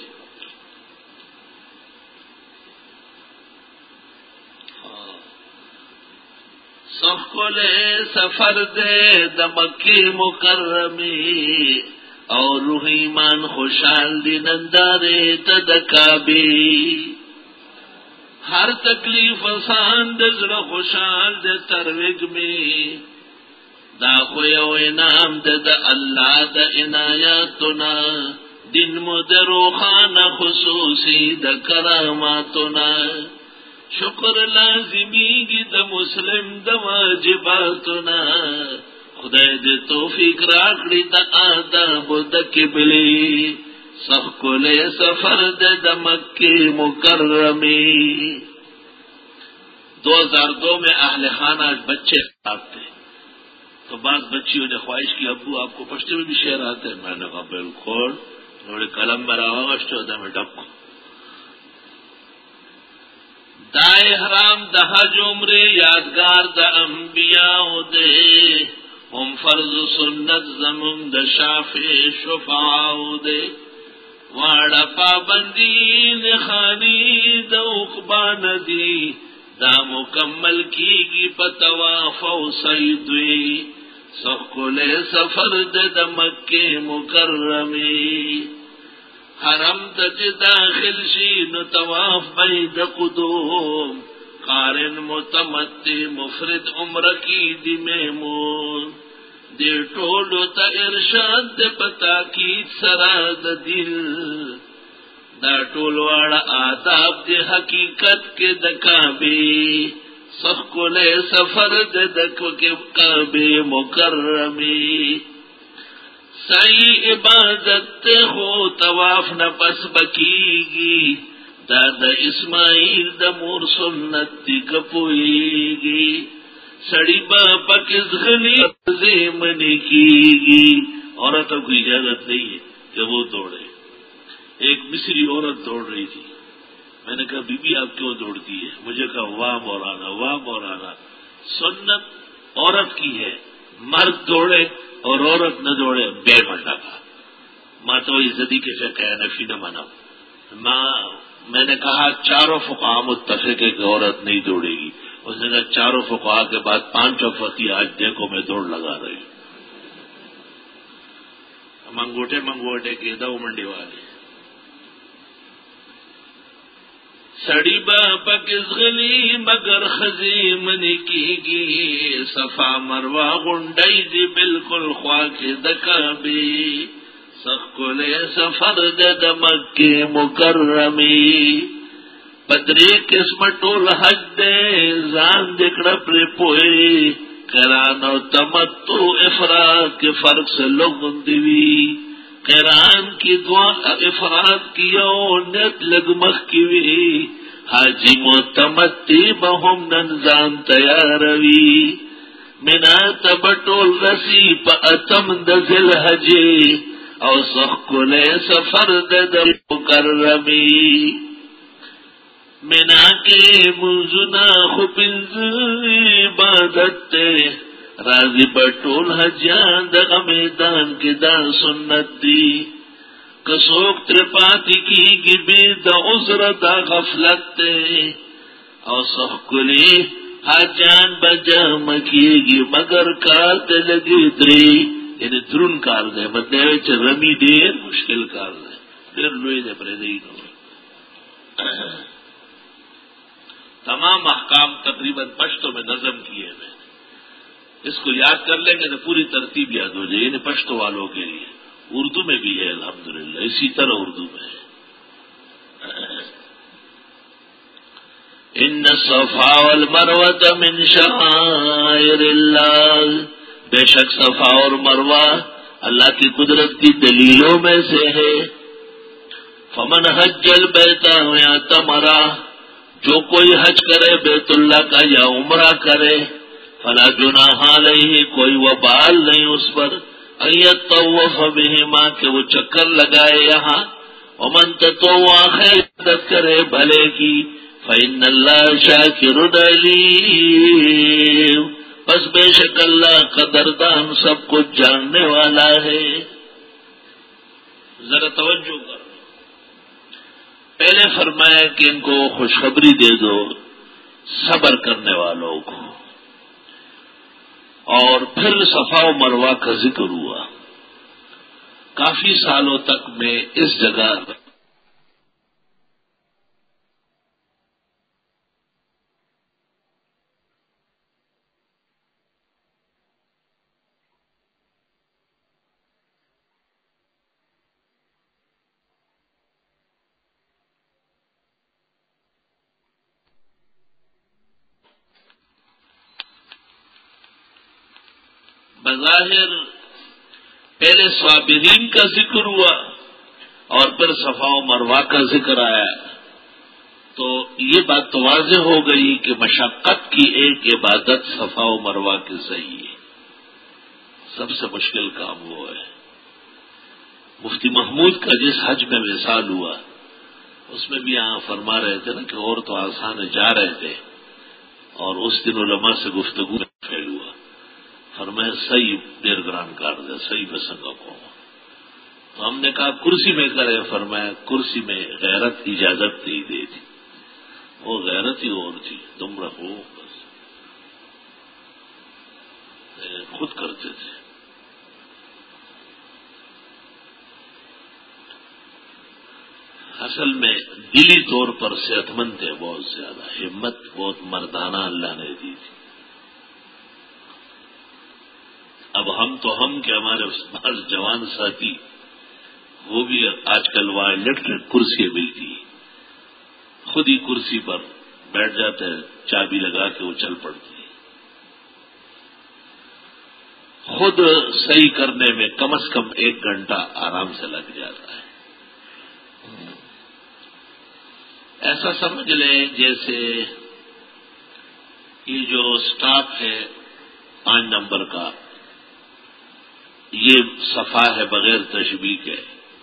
سخ کو لے سفر دے دمکی مکرمی، اور روح ایمان خوشحال دی نندارے تدکابی، ہر تکلیف آسان دے زړه خوشحال دے ترویگ میں، دا خو یو انعام دے دا اللہ دا عنایاتنا، دن مد روخانہ خصوصی دا کراماتنا، شکر لازمی گی دا مسلم دا واجباتنا، خدای دے توفیق راکڑی دا آداب دا قبلی، سخ کو لے سفر دے دا مکی مکرمی۔ دو ہزار دو میں اہل خانہ بچے آپ تھے تو بعض بچیوں نے خواہش کی ابو آپ کو پشتے میں بھی شعر آتے ہیں؟ میں نے کہا بالکل، تھوڑے قلم براوا گشت ہوتا میں ڈپ دا احرام دا حج عمرے یادگار دا انبیاء دے، ہم فرض سنت زمم دا شافع شفاعو دے، واڑا پابندی نخانی دا اقبان دی، دا مکمل کی گی پتواف و سیدوی، سخ کو لے سفر دے دا مکہ مکرمی، حرم تج داخل شی نو طواف بید قدوم، قارن متمتی مفرد عمر کی دی میمون، دے ٹولو تا ارشاد دے پتا کی سرا دا دل، دا ٹول واڑا آداب دے حقیقت کے دکابی، سخ کو لے سفر دے دکو کے کعبے مکرمی، سعی عبادت ہو طواف نہ پس بکیگی، دادا اسماعیل دا مور سنت دی کپوئی گی، سڑی باپا کس غلی زیمنی کی گی، عورتوں کو اجازت نہیں ہے کہ وہ دوڑے۔ ایک مصری عورت دوڑ رہی تھی، میں نے کہا بی بی آپ کیوں دوڑتی ہے؟ مجھے کہا واہ مولانا واہ مولانا، سنت عورت کی ہے، مرد دوڑے اور عورت نہ دوڑے بے منڈا کا، ماں تو عزتی کے سے کہا نفی نہ منا، ماں میں نے کہا چاروں فقہا متفق ہے کہ عورت نہیں دوڑے گی، اس نے کہا چاروں فقہا کے بعد پانچوں فقی آج دیکھو میں دوڑ لگا رہی ہوں، منگوٹے منگوٹے کے دو منڈی والے، سڑی باپا کس غلی مگر خزیم نکی گی، صفا مروا گنڈائی دی بالکل خواہ کے دکابی، سخ کو لے سفر دد مکی مکرمی، پدری قسم ٹول حج دے زان دکڑا پر پوئی، کرانو تمتو افراد کے فرق سے لغن دیوی، قرآن کی دعا افراد کیو نیت لگمخ کیوی، حاجی متمتی بہم ننزان تیاروی، منا تبٹول رسی پا اتم دزل حجی، او سخ کلے سفر دد مکرمی، منا کے منزنا خپنز عبادت تے، راضی بٹول حجان دا میدان کے دا سنت دی، کسوک ترپاتی کی گی بی دا عذر دا غفلت تے، او سخ کلی حجان بجام کی گی مگر کار تے لگی دری، یعنی درون کار دے مطلب چھ رمی دیر مشکل کار دے، پھر لوئی دے پردئی نو۔ تمام احکام تقریباً پشتوں میں نظم کیے میں، اس کو یاد کر لیں گے تو پوری ترتیب یاد ہو جائے، یعنی پشتو والوں کے لیے، اردو میں بھی ہے الحمدللہ، اسی طرح اردو میں ہے۔ ان الصفا والمروہ من شعائر اللہ، بے شک صفا اور مروہ اللہ کی قدرت کی دلیلوں میں سے ہے۔ فمن حج البیت واعتمر، جو کوئی حج کرے بیت اللہ کا یا عمرہ کرے، فلا جناح علیہ، کوئی وبال نہیں اس پر، ان یطوف بہما، کہ وہ چکر لگائے یہاں، ومن تطوع خیر کرے بھلے کی، فإن اللہ شاکر علیم، پس بے شک اللہ قدردان سب کچھ جاننے والا ہے۔ ذرا توجہ کر، پہلے فرمایا کہ ان کو خوشخبری دے دو صبر کرنے والوں کو، اور پھر صفا و مروہ کا ذکر ہوا۔ کافی سالوں تک میں اس جگہ بظاہر پہلے صابرین کا ذکر ہوا اور پھر صفا و مروہ کا ذکر آیا، تو یہ بات تو واضح ہو گئی کہ مشقت کی ایک عبادت صفا و مروہ کی صحیح ہے۔ سب سے مشکل کام وہ ہے۔ مفتی محمود کا جس حج میں وصال ہوا اس میں بھی یہاں فرما رہے تھے نا کہ اور تو آسان جا رہے تھے، اور اس دن علماء سے گفتگو میں فیل ہوا، فرمایا صحیح دیر گران کر دے، صحیح بسنگا کو۔ تو ہم نے کہا کرسی میں کرے، فرمایا کرسی میں غیرت اجازت نہیں دیتی، وہ غیرت ہی اور تھی، تم رہو بس، خود کرتے تھے۔ اصل میں دلی طور پر صحت مند تھے، بہت زیادہ ہمت بہت مردانہ اللہ نے دی تھی۔ اب ہم تو ہم کہ ہمارے بعض جوان ساتھی وہ بھی آج کل وہاں الیکٹرک کرسی ملتی، خود ہی کرسی پر بیٹھ جاتے ہیں، چابی لگا کے وہ چل پڑتی ہے۔ خود صحیح کرنے میں کم از کم ایک گھنٹہ آرام سے لگ جاتا ہے۔ ایسا سمجھ لیں جیسے یہ جو سٹاف ہے پانچ نمبر کا، یہ صفا ہے بغیر تشبیہ کے،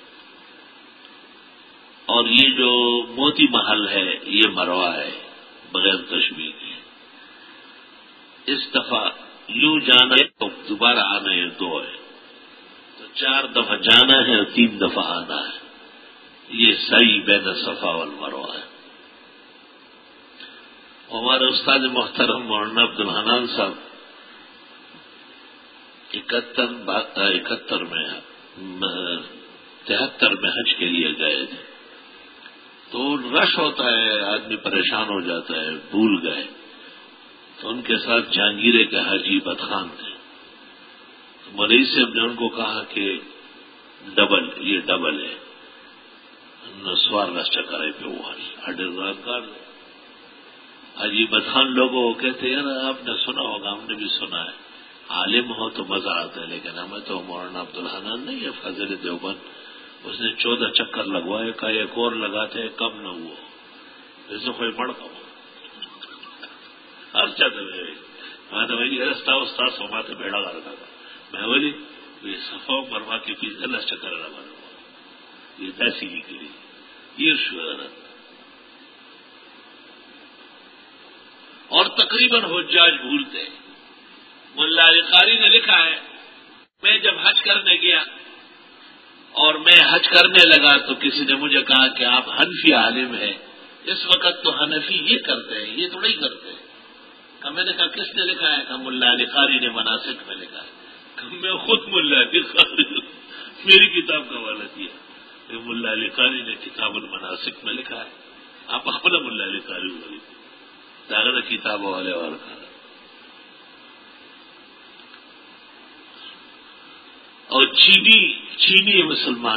اور یہ جو موتی محل ہے یہ مروہ ہے بغیر تشبیہ کے۔ اس دفعہ یوں جانا ہے تو دوبارہ آنا ہے، دو ہے تو چار دفعہ جانا ہے اور تین دفعہ آنا ہے، یہ صحیح بین صفا والمروہ ہے۔ ہمارے استاد محترم مولانا عبدالحنان صاحب اکہتر اکہتر میں تہتر میں حج کے لیے گئے تھے، تو رش ہوتا ہے، آدمی پریشان ہو جاتا ہے، بھول گئے، تو ان کے ساتھ جہانگیرے کے حاجی بدخان تھے، تو مولوی صاحب نے ان کو کہا کہ ڈبل یہ ڈبل ہے، سوار رس چکرے پہ وہ ہڈر کر حاجی بدخان لوگوں کو کہتے ہیں نا، آپ نے سنا ہوگا، ہم نے بھی سنا ہے، عالم ہو تو مزہ آتا ہے، لیکن ہمیں تو مولانا عبدالحنان نہیں ہے فضل دیوبند، اس نے چودہ چکر لگوائے، کا ایک اور لگاتے ہیں کم نہ ہوا، جیسے کوئی بڑھ کا ہر چاہتے میں تو وہی رستہ استاد سوماتے بیڑا لا رکھا تھا، میں بولی یہ صفا مروا کے پیچھے دس چکر لگا ہوا، یہ پیسی نکلی یہ شہرت۔ اور تقریباً حجاج بھولتے ہیں۔ ملا علی قاری نے لکھا ہے، میں جب حج کرنے گیا اور میں حج کرنے لگا تو کسی نے مجھے کہا کہ آپ حنفی عالم ہیں، اس وقت تو حنفی یہ کرتے ہیں، یہ تھوڑا ہی کرتے ہیں۔ کہ میں نے کہا کس نے لکھا ہے؟ کہ ملا علی قاری نے مناسک میں لکھا ہے۔ کہ میں خود ملا علی قاری میری کتاب کا حوالہ دیا کہ ملا علی قاری نے کتاب المناسک میں لکھا ہے، آپ اپنا ملا علی قاری ہوئی داغر کتاب والے اور کا۔ اور چینی چینی مسلمان،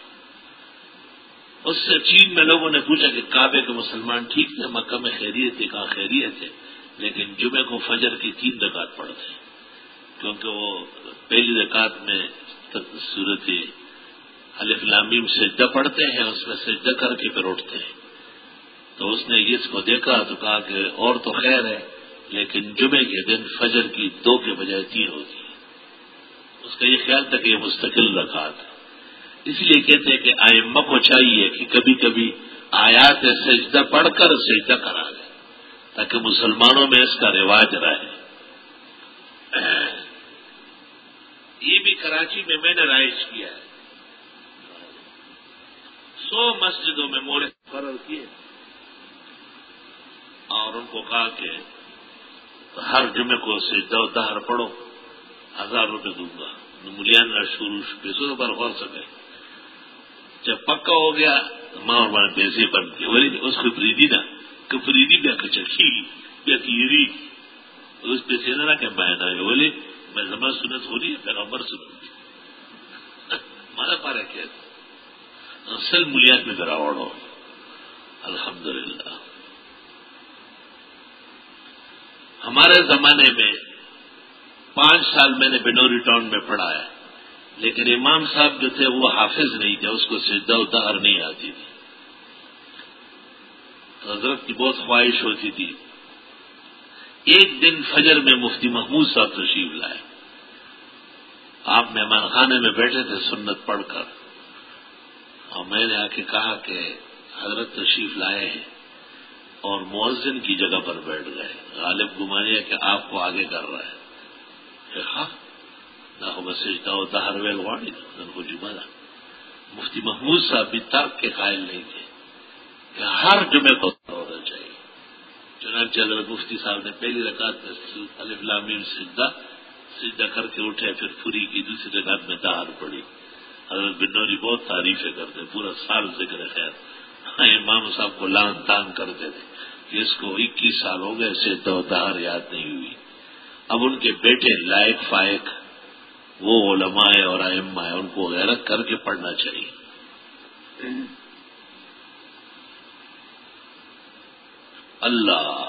اس سے چین میں لوگوں نے پوچھا کہ کعبے کے مسلمان ٹھیک تھے، مکہ میں خیریت تھے، کہاں خیریت تھے، لیکن جمعے کو فجر کی تین رکعت پڑھتے ہیں، کیونکہ وہ پہلی رکعت میں صورت الف لام میم سجدہ پڑھتے ہیں، اس میں سجدہ کر کے پھر اٹھتے ہیں۔ تو اس نے اس کو دیکھا تو کہا کہ اور تو خیر ہے، لیکن جمعے کے دن فجر کی دو کے بجائے تین ہوتی ہے۔ اس کا یہ خیال تھا کہ یہ مستقل رکعت ہے، اس لیے کہتے ہیں کہ ائمہ کو چاہیے کہ کبھی کبھی آیات سجدہ پڑھ کر سجدہ کرا دیں تاکہ مسلمانوں میں اس کا رواج رہے. یہ بھی کراچی میں میں نے رائج کیا ہے. سو مسجدوں میں موڑے مقرر کیے اور ان کو کہا کہ ہر جمعے کو سجدہ و دہر پڑھو، ہزار روپے دوں گا. ملیان شروع پیسوں پر غور سکے. جب پکا ہو گیا ماں اور ماں پیسے بند کیے. بولے اس کو فریدی نا کہ فریدی بیا کچکی بیا کیری اس پیسے نہ کہ میں نہ بولے میں زمان سنت ہو رہی ہے پیغمبر سنت مانا پارا کیا اصل ملیات میں گراوڑ ہو. الحمدللہ ہمارے زمانے میں پانچ سال میں نے بنوری ٹاؤن میں پڑھا ہے، لیکن امام صاحب جو تھے وہ حافظ نہیں تھے، اس کو سجدہ و دہر نہیں آتی تھی. تو حضرت کی بہت خواہش ہوتی تھی. ایک دن فجر میں مفتی محمود صاحب تشریف لائے. آپ مہمان خانے میں بیٹھے تھے سنت پڑھ کر، اور میں نے آ کے کہا کہ حضرت تشریف لائے ہیں اور مؤذن کی جگہ پر بیٹھ گئے. غالب گمانیہ کہ آپ کو آگے کر رہا ہے. ہاں نہ بس سجدہ و دہر ویل واڑی ان کو جمعہ. مفتی محمود صاحب بھی ترک کے قائل نہیں تھے کہ ہر جمعے کو ہونا چاہیے. چنانچہ حضرت مفتی صاحب نے پہلی رکعت میں الف لام میم سجدہ سجدہ کر کے اٹھے، پھر پوری کی دوسری رکعت میں دہر پڑی. حضرت بنوری بہت تعریفیں کرتے، پورا سال ذکر خیر. ہاں امام صاحب کو لان تان کرتے تھے کہ اس کو اکیس سال ہو گئے سجدہ و دہر یاد نہیں ہوئی. اب ان کے بیٹے لائق فائق وہ علماء اور ائمہ ہیں، ان کو غیرت کر کے پڑھنا چاہیے. اللہ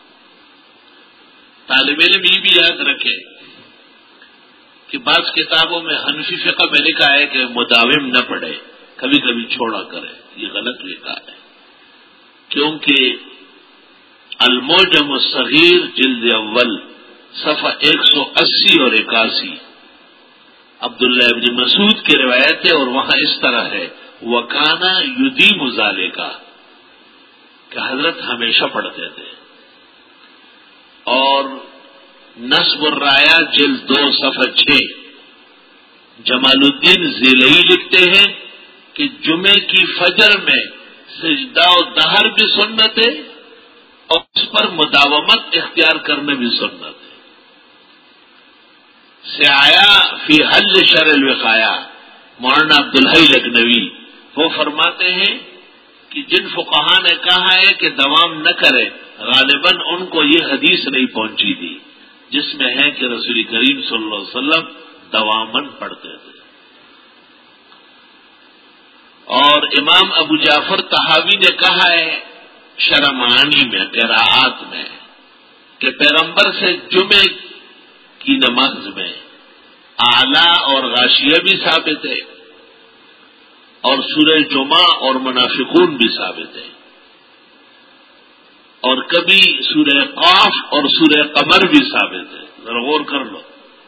طالب علم یہ بھی یاد رکھے کہ بعض کتابوں میں حنفی فقہ میں لکھا ہے کہ مداوم نہ پڑھے، کبھی کبھی چھوڑا کرے. یہ غلط لکھا ہے، کیونکہ المعجم الصغیر جلد اول صفحہ ایک سو اسی اور اکاسی عبداللہ ابن مسعود کی روایت ہے، اور وہاں اس طرح ہے وکانا یدیم ذالکا کہ حضرت ہمیشہ پڑھتے تھے. اور نصب الرایا جلد دو صفحہ چھ جمال الدین ذیلئی لکھتے ہیں کہ جمعے کی فجر میں سجدہ و دہر بھی سنت ہے اور اس پر مداومت اختیار کرنے بھی سنت ہے. سیایا فی حل شر الوقایا مولانا عبدالحی لکھنوی وہ فرماتے ہیں کہ جن فقہا نے کہا ہے کہ دوام نہ کرے، غالباً ان کو یہ حدیث نہیں پہنچی تھی جس میں ہے کہ رسول کریم صلی اللہ علیہ وسلم دوامن پڑھتے تھے. اور امام ابو جعفر طحاوی نے کہا ہے شرح معانی میں قراءات میں کہ پیغمبر سے جمعے کی نماز میں اعلیٰ اور غاشیہ بھی ثابت ہے اور سورہ جمعہ اور منافقون بھی ثابت ہے، اور کبھی سورہ قاف اور سورہ قمر بھی ثابت ہے. ذرا غور کر لو.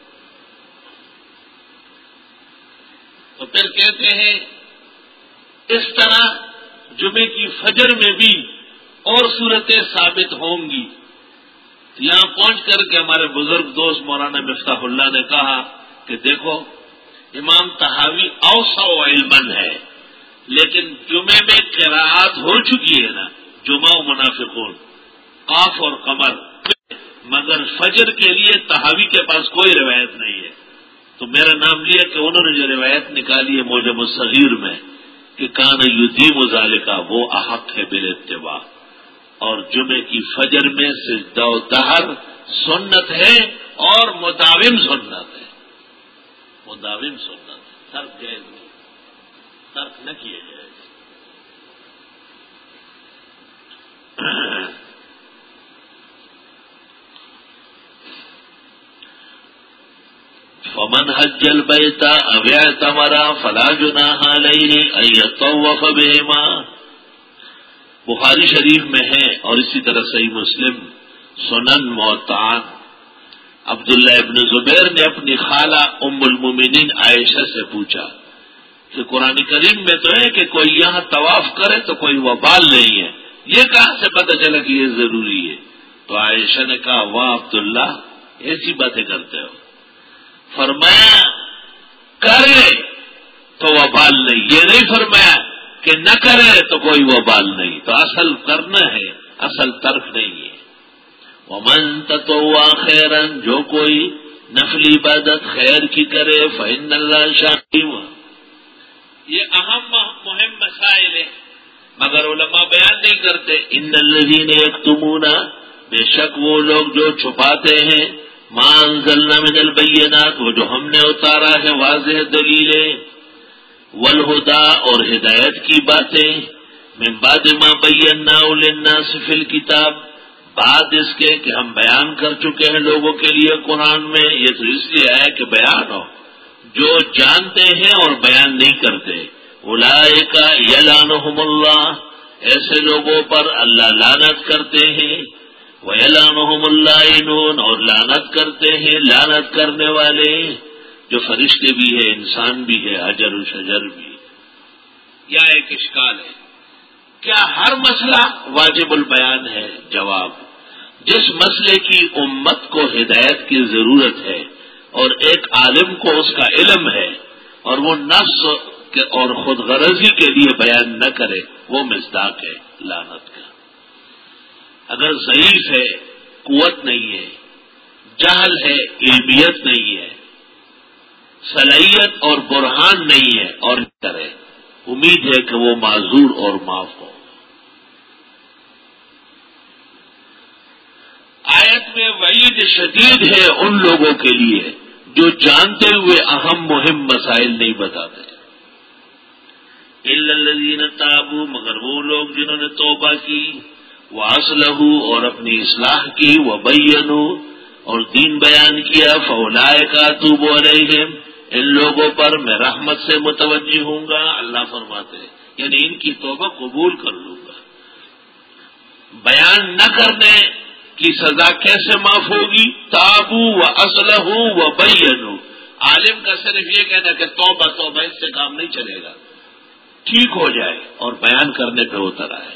تو پھر کہتے ہیں اس طرح جمعے کی فجر میں بھی اور صورتیں ثابت ہوں گی. یہاں پہنچ کر کے ہمارے بزرگ دوست مولانا مفتاح اللہ نے کہا کہ دیکھو امام طحاوی اوسع و علمن ہے، لیکن جمعے میں قراءات ہو چکی ہے نا، جمعہ و منافقون قاف اور قمر، مگر فجر کے لیے طحاوی کے پاس کوئی روایت نہیں ہے. تو میرا نام لیا کہ انہوں نے جو روایت نکالی ہے معجم الصغیر میں کہ کان یدیم ذالکا وہ احق ہے بالاتباع، اور جمعے کی فجر میں سجدہ و دہر سنت ہے اور مداوم سنت ہے. مداوم سنت ہے، ترک جائز نہیں، ترک نہ کیے جائز. فمن حج البیت او اعتمر فلا جناح علیہ ان یطوف بہما. بخاری شریف میں ہے اور اسی طرح صحیح مسلم سنن موطعان. عبداللہ ابن زبیر نے اپنی خالہ ام المومنین عائشہ سے پوچھا کہ قرآن کریم میں تو ہے کہ کوئی یہاں طواف کرے تو کوئی وبال نہیں ہے، یہ کہاں سے پتہ چلا کہ یہ ضروری ہے؟ تو عائشہ نے کہا واہ عبداللہ ایسی باتیں کرتے ہو. فرمایا کرے تو وبال نہیں، یہ نہیں فرمایا کہ نہ کرے تو کوئی وبال نہیں. تو اصل کرنا ہے، اصل ترک نہیں ہے. ومن تطوع خیرا، جو کوئی نفلی عبادت خیر کی کرے فإن اللہ شاکر. یہ اہم مہم مسائل ہیں مگر علماء بیان نہیں کرتے. ان الذین یکتمون، بے شک وہ لوگ جو چھپاتے ہیں، ما انزلنا من البینات، وہ جو ہم نے اتارا ہے واضح دلیلیں، والہدی اور ہدایت کی باتیں، من بعد ما بیناہ للناس فی الکتاب، بعد اس کے کہ ہم بیان کر چکے ہیں لوگوں کے لیے قرآن میں. یہ تو اس لیے ہے کہ بیان ہو. جو جانتے ہیں اور بیان نہیں کرتے، اولئک یلعنہم اللہ، ایسے لوگوں پر اللہ لعنت کرتے ہیں. وَيَلْعَنُهُمُ اللَّاعِنُونَ، اور لعنت کرتے ہیں لعنت کرنے والے، جو فرشتے بھی ہے انسان بھی ہے حجر و شجر بھی. یا ایک اشکال ہے، کیا ہر مسئلہ واجب البیان ہے؟ جواب، جس مسئلے کی امت کو ہدایت کی ضرورت ہے اور ایک عالم کو اس کا علم ہے اور وہ نفس اور خود غرضی کے لیے بیان نہ کرے، وہ مصداق ہے لعنت کا. اگر ضعیف ہے، قوت نہیں ہے، جہل ہے، علمیت نہیں ہے، صلاحیت اور برہان نہیں ہے اور کرے، امید ہے کہ وہ معذور اور معاف ہو. آیت میں وعید شدید ہے ان لوگوں کے لیے جو جانتے ہوئے اہم مہم مسائل نہیں بتاتے. الا الذین تابوا، مگر وہ لوگ جنہوں نے توبہ کی، واصلحوا اور اپنی اصلاح کی، وبینوا اور دین بیان کیا، فاولئک اتوب علیہم، ان لوگوں پر میں رحمت سے متوجہ ہوں گا. اللہ فرماتے ہیں یعنی ان کی توبہ قبول کر لوں گا. بیان نہ کرنے کی سزا کیسے معاف ہوگی؟ تابوا واصلحوا وبینوا. عالم کا صرف یہ کہنا کہ توبہ توبہ، اس سے کام نہیں چلے گا. ٹھیک ہو جائے اور بیان کرنے پہ اتر آئے.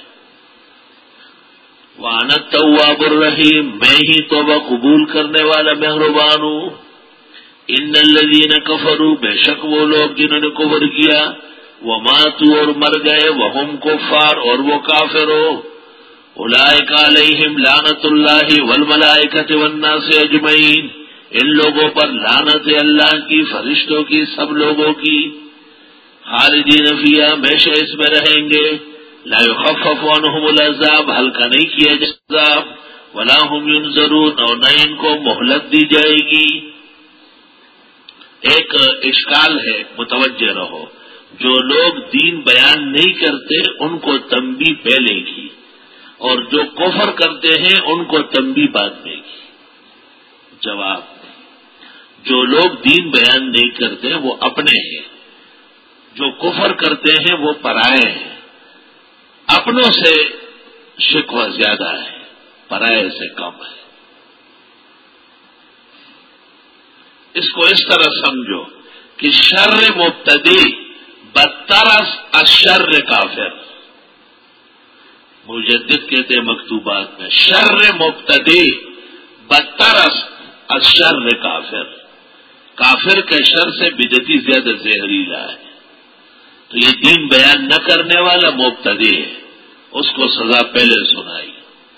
وَأَنَا التَّوَّابُ الرَّحِيمُ، میں ہی توبہ قبول کرنے والا مہربان ہوں. ان الذین کفروا، بے شک وہ لوگ جنہوں نے کفر کیا، وماتوا اور مر گئے، وہم کفار اور وہ کافر ہو، اولئک علیہم لعنت اللہ والملائکۃ والناس اجمعین، ان لوگوں پر لعنت اللہ کی، فرشتوں کی، سب لوگوں کی. خالدین فیہا، ہمیشہ اس میں رہیں گے. لا یخفف عنہم العذاب، ہلکا نہیں کیا جائے عذاب، ولا هم ینظرون، اور نہ ان کو مہلت دی جائے گی. ایک اشکال ہے، متوجہ رہو. جو لوگ دین بیان نہیں کرتے ان کو تنبیہ پہلے کی، اور جو کفر کرتے ہیں ان کو تنبیہ بعد میں کی. جواب، جو لوگ دین بیان نہیں کرتے وہ اپنے ہیں، جو کفر کرتے ہیں وہ پرائے ہیں. اپنوں سے شکوہ زیادہ ہے، پرائے سے کم ہے. اس کو اس طرح سمجھو کہ شر مبتدی بدتر از شر کافر. مجدد کہتے ہیں مکتوبات میں، شر مبتدی بدتر از شر کافر. کافر کے شر سے بدعتی زیادہ زہریلا ہے. تو یہ دین بیان نہ کرنے والا مبتدی ہے، اس کو سزا پہلے سنائی.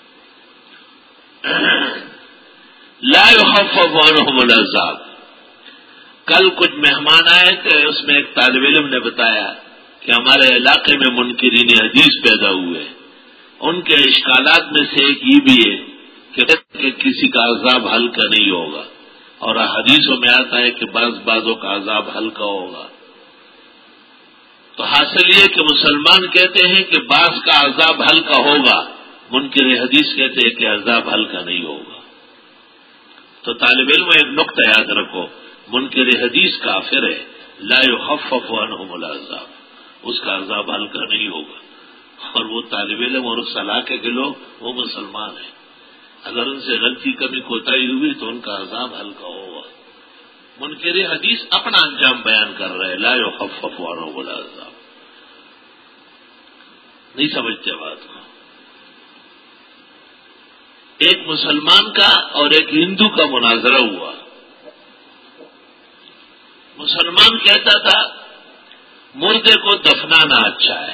لا یخفف عنہم العذاب. کل کچھ مہمان آئے تھے، اس میں ایک طالب علم نے بتایا کہ ہمارے علاقے میں منکرین حدیث پیدا ہوئے. ان کے اشکالات میں سے ایک یہ بھی ہے کہ کسی کا عذاب ہلکا نہیں ہوگا، اور حدیثوں میں آتا ہے کہ بعض بعضوں کا عذاب ہلکا ہوگا. تو حاصل یہ کہ مسلمان کہتے ہیں کہ بعض کا عذاب ہلکا ہوگا، منکر حدیث کہتے ہیں کہ عذاب ہلکا نہیں ہوگا. تو طالب علم ایک نقطہ یاد رکھو، منکر حدیث کافر ہے، لا یخفف عنہم العذاب، اس کا عذاب ہلکا نہیں ہوگا. اور وہ طالب علم اور اس علاقے کے لوگ وہ مسلمان ہیں، اگر ان سے غلطی کمی کوتاہی ہوئی تو ان کا عذاب ہلکا ہوگا. منکر حدیث اپنا انجام بیان کر رہے، لا یخفف عنہم العذاب، نہیں سمجھتے بات کو۔ ایک مسلمان کا اور ایک ہندو کا مناظرہ ہوا۔ مسلمان کہتا تھا مردے کو دفنانا اچھا ہے،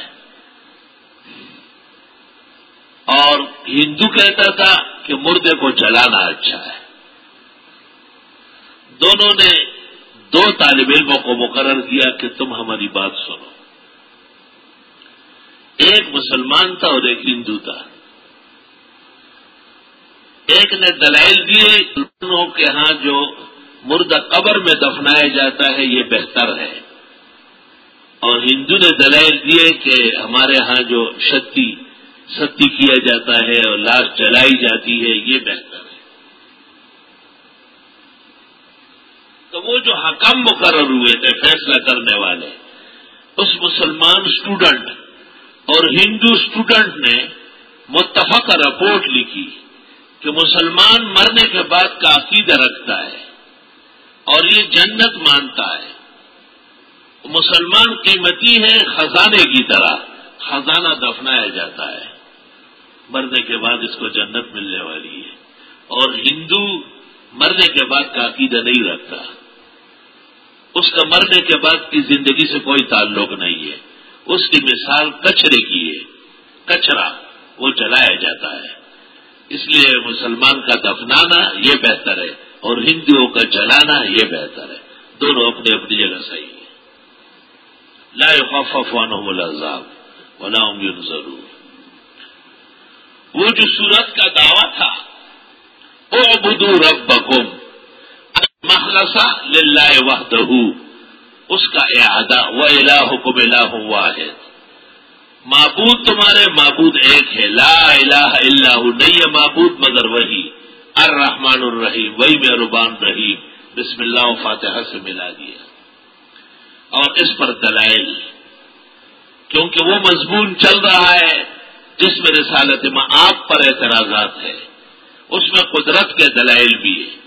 اور ہندو کہتا تھا کہ مردے کو جلانا اچھا ہے۔ دونوں نے دو طالب علموں کو مقرر کیا کہ تم ہماری بات سنو۔ ایک مسلمان تھا اور ایک ہندو تھا۔ ایک نے دلائل دیے دونوں کے ہاں جو مردہ قبر میں دفنایا جاتا ہے یہ بہتر ہے، اور ہندو نے دلائل دیے کہ ہمارے ہاں جو شتی ستی کیا جاتا ہے اور لاش جلائی جاتی ہے یہ بہتر ہے۔ تو وہ جو حکم مقرر ہوئے تھے فیصلہ کرنے والے، اس مسلمان اسٹوڈنٹ اور ہندو اسٹوڈنٹ نے متفقہ رپورٹ لکھی کہ مسلمان مرنے کے بعد کا عقیدہ رکھتا ہے اور یہ جنت مانتا ہے۔ مسلمان قیمتی ہے خزانے کی طرح، خزانہ دفنایا جاتا ہے، مرنے کے بعد اس کو جنت ملنے والی ہے، اور ہندو مرنے کے بعد کا عقیدہ نہیں رکھتا، اس کا مرنے کے بعد کی زندگی سے کوئی تعلق نہیں ہے، اس کی مثال کچرے کی ہے، کچرا وہ جلایا جاتا ہے۔ اس لیے مسلمان کا دفنانا یہ بہتر ہے اور ہندوؤں کا جلانا یہ بہتر ہے، دونوں اپنی اپنی جگہ صحیح ہے۔ لا یخفف عنہم العذاب ولا هم ینظرون۔ وہ جو سورت کا دعویٰ تھا اعبدوا ربکم مخلص للہ وحدہ، اس کا اعادہ وَإِلَٰهُكُمْ إِلَٰهٌ وَاحِدٌ، معبود تمہارے معبود ایک ہے، لا الہ الا ہو، نہیں ہے معبود مگر وہی، الرحمن الرحیم، وہی مہربان رحیم۔ بسم اللہ و فاتحہ سے ملا دیا، اور اس پر دلائل، کیونکہ وہ مضمون چل رہا ہے جس میں رسالت مآب پر اعتراضات ہے، اس میں قدرت کے دلائل بھی ہے۔